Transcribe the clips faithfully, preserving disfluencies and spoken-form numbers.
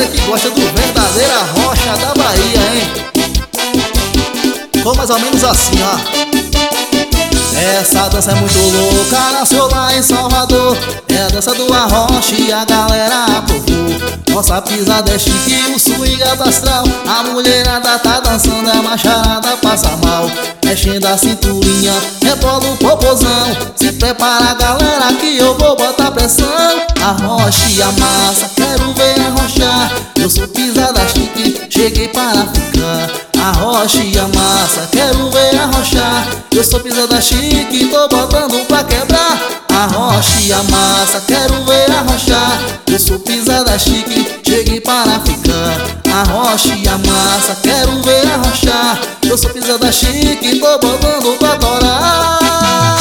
que gosta do verdadeira rocha da Bahia, hein? Ficou mais ou menos assim, ó. Essa dança é muito louca, nasceu lá em Salvador. É a dança do arrocha e a galera aprovou. Nossa pisada é chique, o swing é astral. A mulherada tá dançando, a macharada passa mal. Mexendo a cinturinha, rebola o popozão. Se prepara, galera, que eu vou botar pressão. Arrocha e amassa, quero ver arrochar. Eu sou pisada chique, cheguei para ficar. Arrocha e amassa, quero ver arrochar. Eu sou pisada chique, tô botando pra quebrar. Arrocha e amassa, quero ver arrochar. Eu sou pisada chique, cheguei para ficar. Arrocha e amassa, quero ver arrochar. Eu sou pisada chique, tô botando pra torar.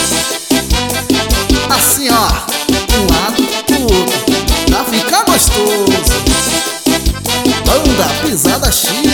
Assim ó, um lado pro outro, pra ficar gostoso. Banda pisada chique.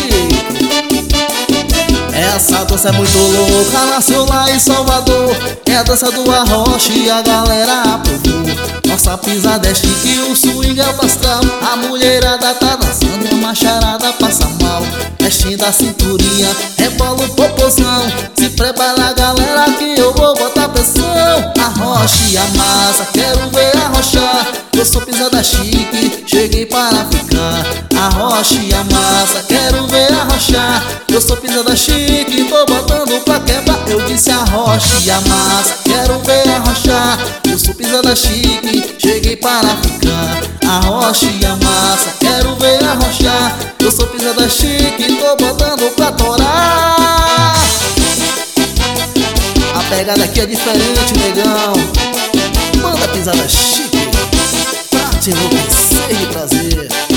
Essa dança é muito louca, nasceu lá em Salvador. É a dança do arrocha e a galera aprovou. Nossa pisada é chique, o swing é o astral. A mulherada tá dançando e a macharada passa mal. Mexendo a cinturinha, rebola o popozão. Se prepara, galera, que eu vou botar pressão. Arrocha e amassa, quero ver arrochar. Eu sou pisada chique, cheguei para ficar. Arrocha e amassa, quero ver arrochar. Eu sou pisada chique, tô botando pra quebrar. Eu disse arrocha e amassa, quero ver arrochar. Eu sou pisada chique, cheguei para ficar. Arrocha e amassa, quero ver arrochar. Eu sou pisada chique, tô botando pra torar. A pegada aqui é diferente, negão. Manda pisada chique pra te enlouquecer de prazer.